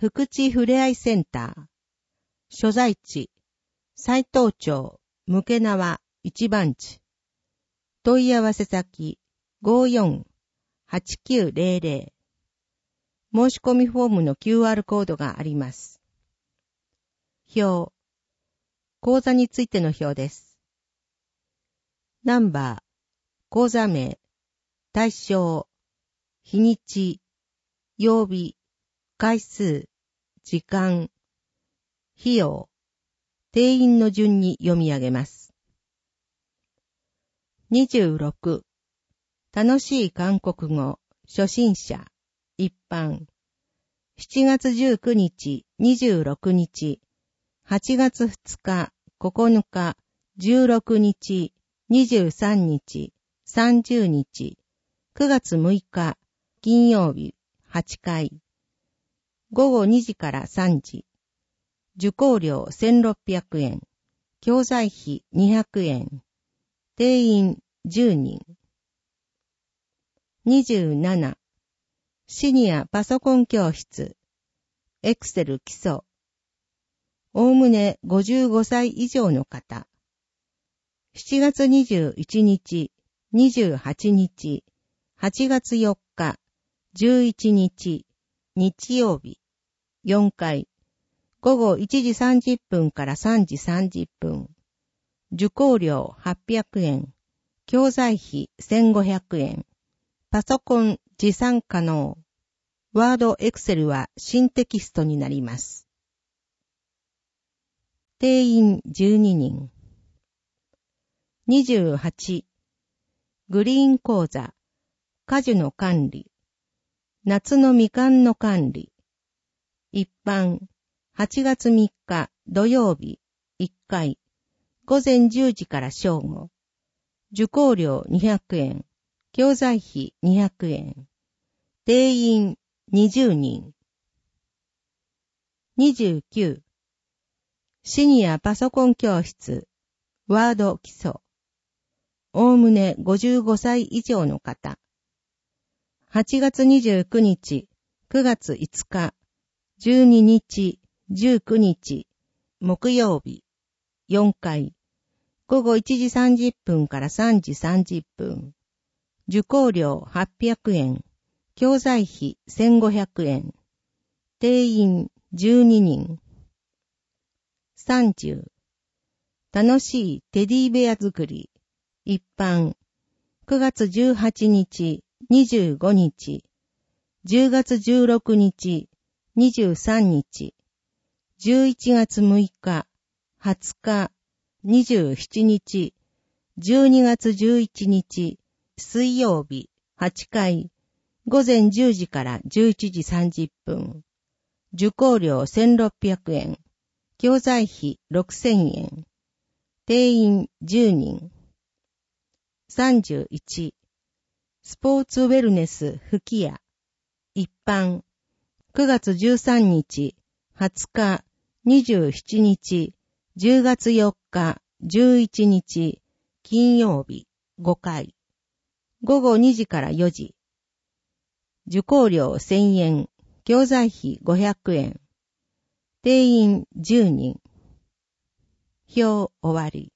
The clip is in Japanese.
福祉ふれあいセンター。所在地、斉藤町、向縄一番地。問い合わせ先、54-8900。申し込みフォームの QR コードがあります。表。口座についての表です。ナンバー、口座名、対象、日にち、曜日、回数、時間、費用、定員の順に読み上げます。26、楽しい韓国語、初心者、一般。7月19日、26日、8月2日、9日、16日、23日、30日、9月6日、金曜日、8回。午後2時から3時。受講料1600円。教材費200円。定員10人。27、シニアパソコン教室。エクセル基礎。おおむね55歳以上の方。7月21日、28日、8月4日、11日、日曜日、4回。午後1時30分から3時30分。受講料800円。教材費1500円。パソコン持参可能。ワードエクセルは新テキストになります。定員12人。28、グリーン講座、果樹の管理、夏のみかんの管理、一般、8月3日土曜日、1回、午前10時から正午、受講料200円、教材費200円、定員20人。29、シニアパソコン教室、ワード基礎。おおむね55歳以上の方。8月29日、9月5日、12日、19日、木曜日、4回。午後1時30分から3時30分。受講料800円。教材費1500円。定員12人。30、楽しいテディベア作り、一般、9月18日、25日、10月16日、23日、11月6日、20日、27日、12月11日、水曜日、8回、午前10時から11時30分。受講料1600円。教材費6000円。定員10人。31、スポーツウェルネス吹き矢。一般、9月13日、20日、27日、10月4日、11日、金曜日、5回。午後2時から4時。受講料1000円。教材費500円。定員10人。表終わり。